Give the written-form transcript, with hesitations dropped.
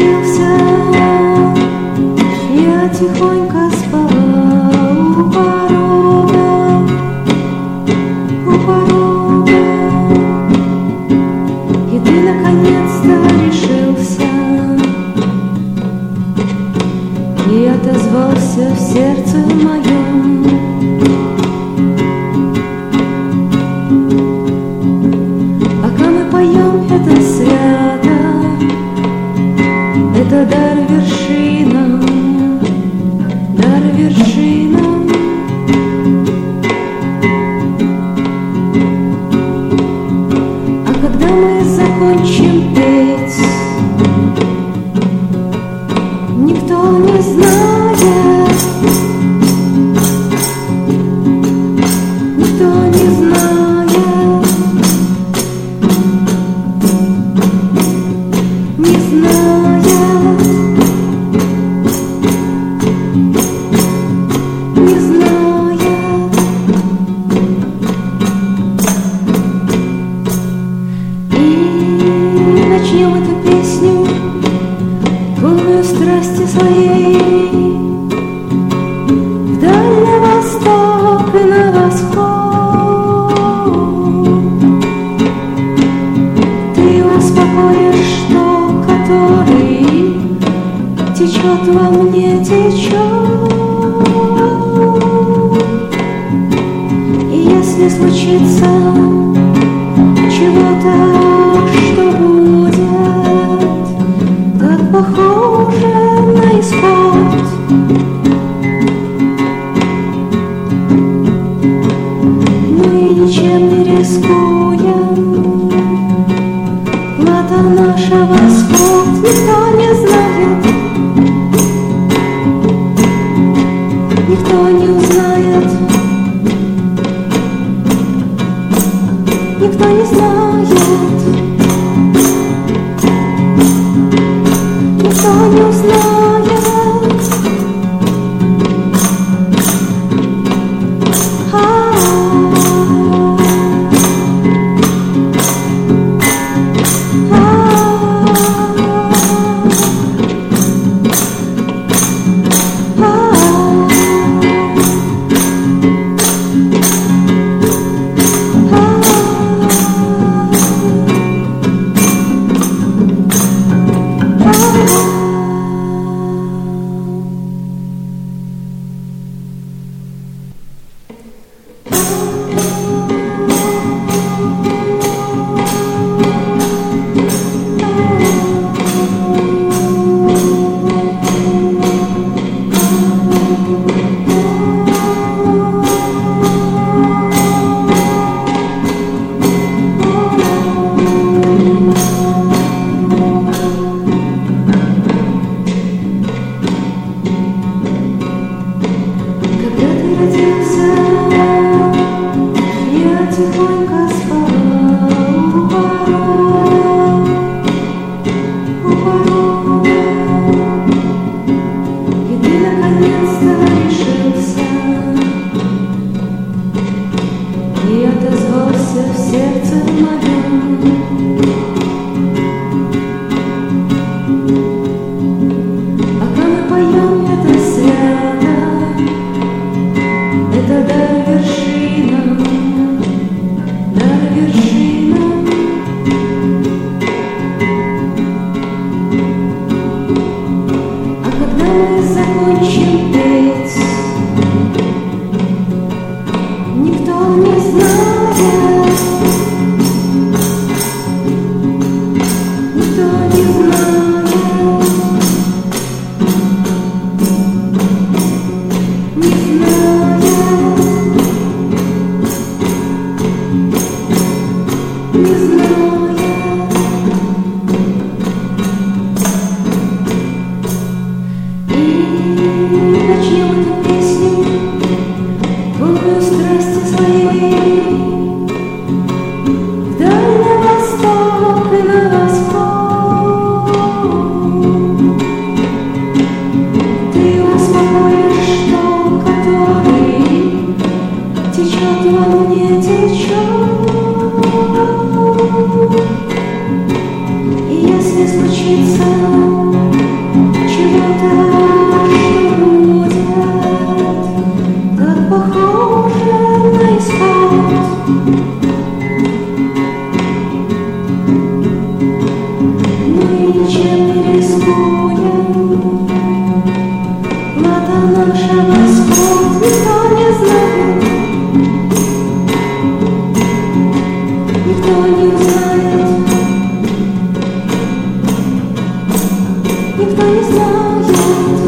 спустился, я тихонько спала у порога, у порога. И ты наконец-то решился и отозвался в сердце моем. Пока мы поем, это свято, это дар вершинам, дар вершинам. А когда мы закончим петь, никто не знает, никто не знает, не знает, не знает. И начнем эту песню, полную страсти своей, в дальний восток и на восход. Ты успокоишь ток, который течет во мне, течет. И если случится чего-то, что будет так похоже на исход, мы ничем не рискуем, плата наша восход. Никто не знает, никто не узнает, никто не знает, никто не узнает. никто не знает.